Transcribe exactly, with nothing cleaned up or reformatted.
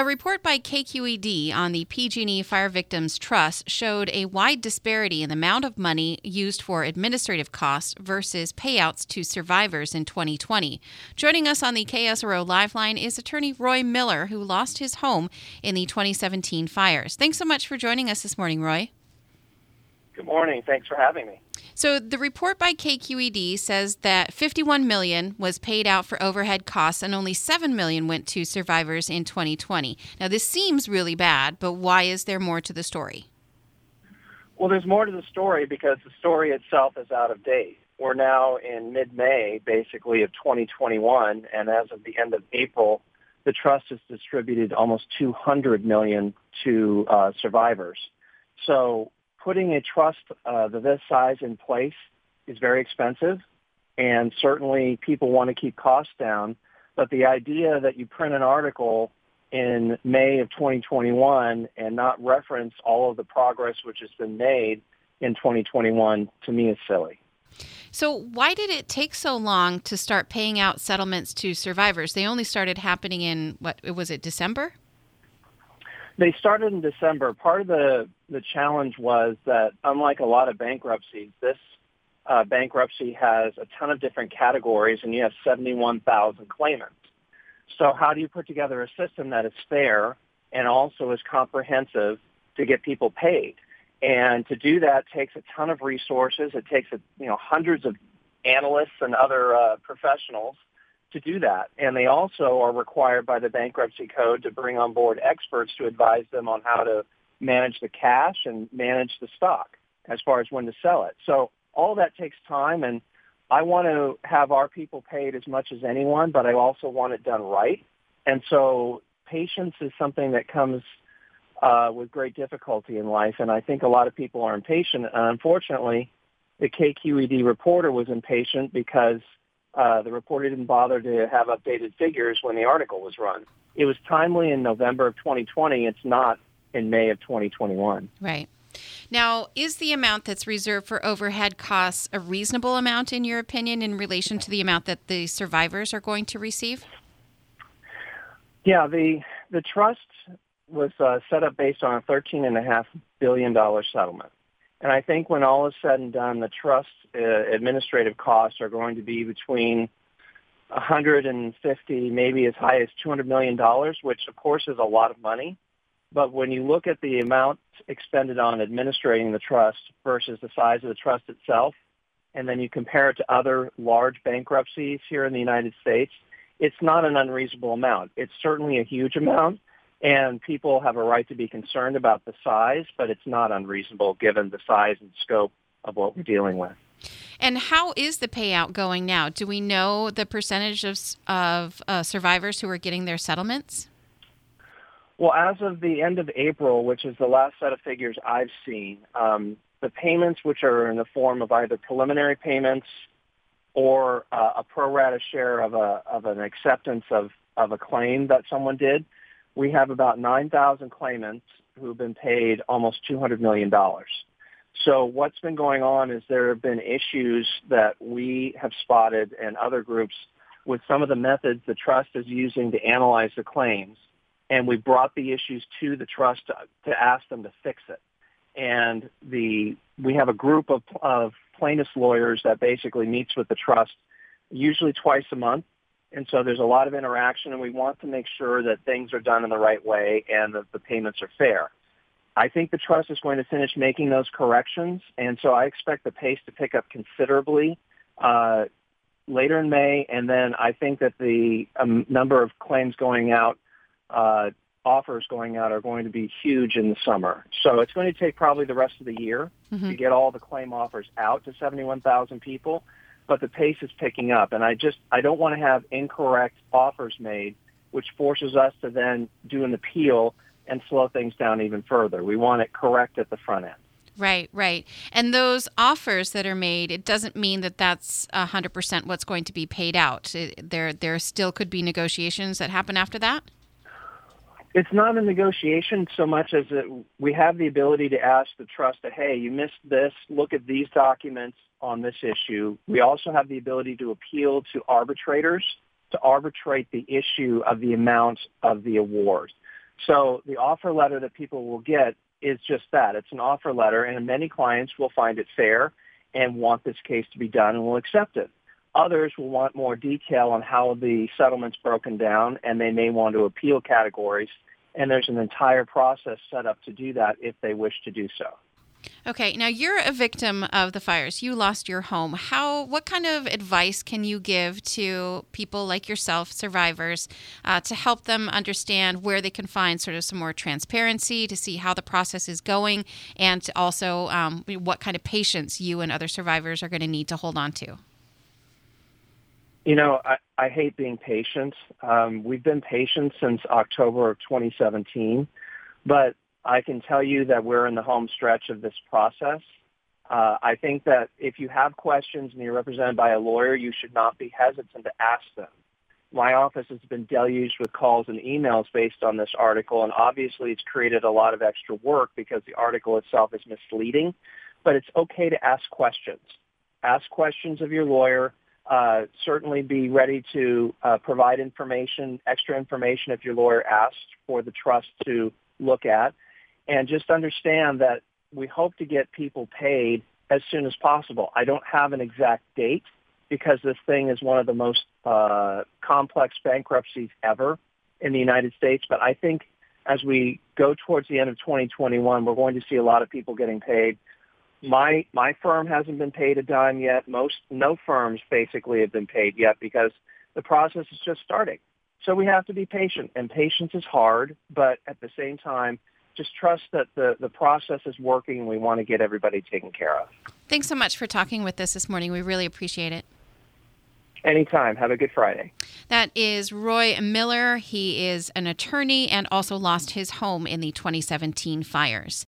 a report by K Q E D on the P G and E Fire Victims Trust showed a wide disparity in the amount of money used for administrative costs versus payouts to survivors in twenty twenty. Joining us on the K S R O Live Line is attorney Roy Miller, who lost his home in the twenty seventeen fires. Thanks so much for joining us this morning, Roy. Good morning. Thanks for having me. So the report by K Q E D says that fifty-one million dollars was paid out for overhead costs and only seven million dollars went to survivors in twenty twenty. Now, this seems really bad, but why is there more to the story? Well, there's more to the story because the story itself is out of date. We're now in mid-May, basically, of twenty twenty-one, and as of the end of April, the trust has distributed almost two hundred million dollars to uh, survivors. So putting a trust uh, of this size in place is very expensive, and certainly people want to keep costs down. But the idea that you print an article in May of twenty twenty-one and not reference all of the progress which has been made in twenty twenty-one, to me, is silly. So why did it take so long to start paying out settlements to survivors? They only started happening in, what, was it December? They started in December. Part of the, the challenge was that, unlike a lot of bankruptcies, this uh, bankruptcy has a ton of different categories, and you have seventy-one thousand claimants. So how do you put together a system that is fair and also is comprehensive to get people paid? And to do that takes a ton of resources. It takes a, you know hundreds of analysts and other uh, professionals to do that. And they also are required by the bankruptcy code to bring on board experts to advise them on how to manage the cash and manage the stock as far as when to sell it. So all that takes time, and I want to have our people paid as much as anyone, but I also want it done right. And so patience is something that comes uh, with great difficulty in life, and I think a lot of people are impatient. And unfortunately, the K Q E D reporter was impatient because Uh, the reporter didn't bother to have updated figures when the article was run. It was timely in November of twenty twenty. It's not in May of twenty twenty-one. Right. Now, is the amount that's reserved for overhead costs a reasonable amount, in your opinion, in relation to the amount that the survivors are going to receive? Yeah, the the trust was uh, set up based on a thirteen point five billion dollars settlement. And I think when all is said and done, the trust uh, administrative costs are going to be between one hundred fifty, maybe as high as two hundred million dollars, which, of course, is a lot of money. But when you look at the amount expended on administrating the trust versus the size of the trust itself, and then you compare it to other large bankruptcies here in the United States, it's not an unreasonable amount. It's certainly a huge amount. And people have a right to be concerned about the size, but it's not unreasonable given the size and scope of what we're dealing with. And how is the payout going now? Do we know the percentage of, of uh, survivors who are getting their settlements? Well, as of the end of April, which is the last set of figures I've seen, um, the payments, which are in the form of either preliminary payments or uh, a pro rata share of a of an acceptance of, of a claim that someone did, we have about nine thousand claimants who've been paid almost two hundred million dollars. So what's been going on is there have been issues that we have spotted and other groups with some of the methods the trust is using to analyze the claims. And we brought the issues to the trust to, to ask them to fix it. And the we have a group of, of plaintiffs' lawyers that basically meets with the trust usually twice a month. And so there's a lot of interaction, and we want to make sure that things are done in the right way and that the payments are fair. I think the trust is going to finish making those corrections, and so I expect the pace to pick up considerably uh, later in May, and then I think that the um, number of claims going out, uh, offers going out, are going to be huge in the summer. So it's going to take probably the rest of the year mm-hmm. to get all the claim offers out to seventy-one thousand people. But the pace is picking up, and I just I don't want to have incorrect offers made, which forces us to then do an appeal and slow things down even further. We want it correct at the front end. Right, right. And those offers that are made, it doesn't mean that that's one hundred percent what's going to be paid out. It, there, there still could be negotiations that happen after that? It's not a negotiation so much as that we have the ability to ask the trust that, hey, you missed this, look at these documents on this issue. We also have the ability to appeal to arbitrators to arbitrate the issue of the amount of the award. So the offer letter that people will get is just that. It's an offer letter, and many clients will find it fair and want this case to be done and will accept it. Others will want more detail on how the settlement's broken down, and they may want to appeal categories, and there's an entire process set up to do that if they wish to do so. Okay, now you're a victim of the fires. You lost your home. How? What kind of advice can you give to people like yourself, survivors, uh, to help them understand where they can find sort of some more transparency, to see how the process is going, and to also um, what kind of patience you and other survivors are going to need to hold on to? You know, I, I hate being patient. Um, we've been patient since October of twenty seventeen, but I can tell you that we're in the home stretch of this process. Uh, I think that if you have questions and you're represented by a lawyer, you should not be hesitant to ask them. My office has been deluged with calls and emails based on this article, and obviously it's created a lot of extra work because the article itself is misleading, but it's okay to ask questions. Ask questions of your lawyer. Uh, certainly be ready to uh, provide information, extra information if your lawyer asks for the trust to look at. And just understand that we hope to get people paid as soon as possible. I don't have an exact date because this thing is one of the most uh, complex bankruptcies ever in the United States. But I think as we go towards the end of twenty twenty-one, we're going to see a lot of people getting paid. My my firm hasn't been paid a dime yet. Most no firms basically have been paid yet because the process is just starting. So we have to be patient, and patience is hard, but at the same time, just trust that the, the process is working and we want to get everybody taken care of. Thanks so much for talking with us this morning. We really appreciate it. Anytime. Have a good Friday. That is Roy Miller. He is an attorney and also lost his home in the twenty seventeen fires.